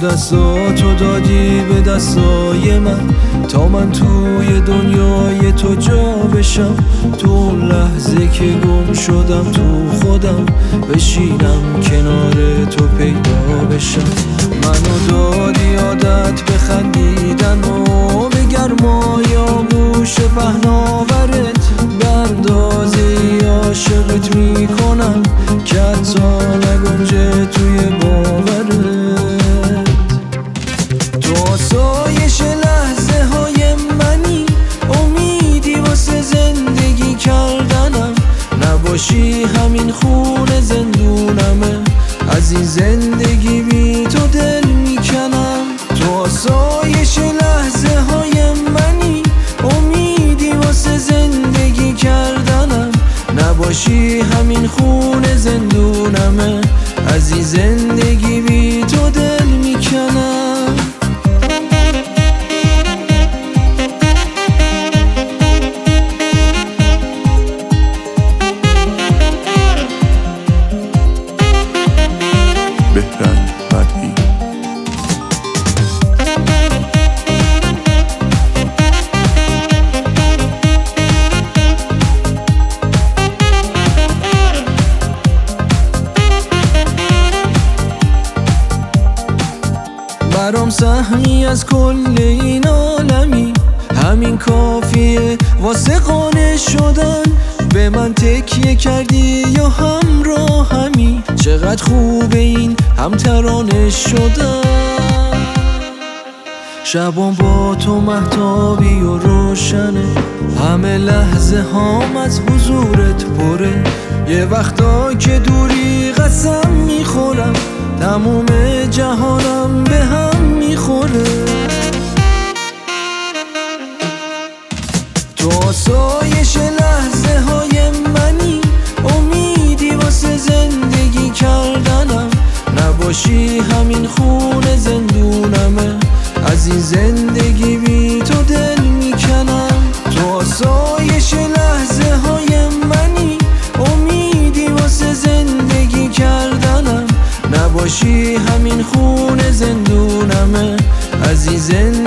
دستاتو دادی به دستای من تا من توی دنیای تو جا بشم. تو لحظه که گم شدم تو خودم بشینم کنار تو پیدا بشم. منو دادی عادت به خندیدن و به گرمای آغوش پهناورت بردازی عاشقت میکنم که حتی نگنجه توی باورت. تو آسایش لحظه های منی، امیدی واسه زندگی کردنم. نباشی همین خونه زندونمه، از این زندگی بی تو دل میکنم. تو آسایش لحظه های منی، امیدی واسه زندگی کردنم. نباشی همین خونه زندونمه، از این زندگی بی تو دل میکنم. برام سهمی از کل این عالمی، همین کافیه واسه قانع شدن. به من تکیه کردی یا همراهمی، چقدر خوبه این همترانه شدن. شبام با تو مهتابی و روشنه، همه لحظه هام از حضورت پره. یه وقتا که دوری قسم میخورم تموم جهانم به هم میخوره. تو آسایش لحظه های منی، امیدی واسه زندگی کردنم. نباشی همین خونه زندونمه، از این زندگی بی تو دل میکنم. تو آسایش لحظه های منی، امیدی واسه زندگی کردنم. نباشی همین خونه زندونمه، از این زندگی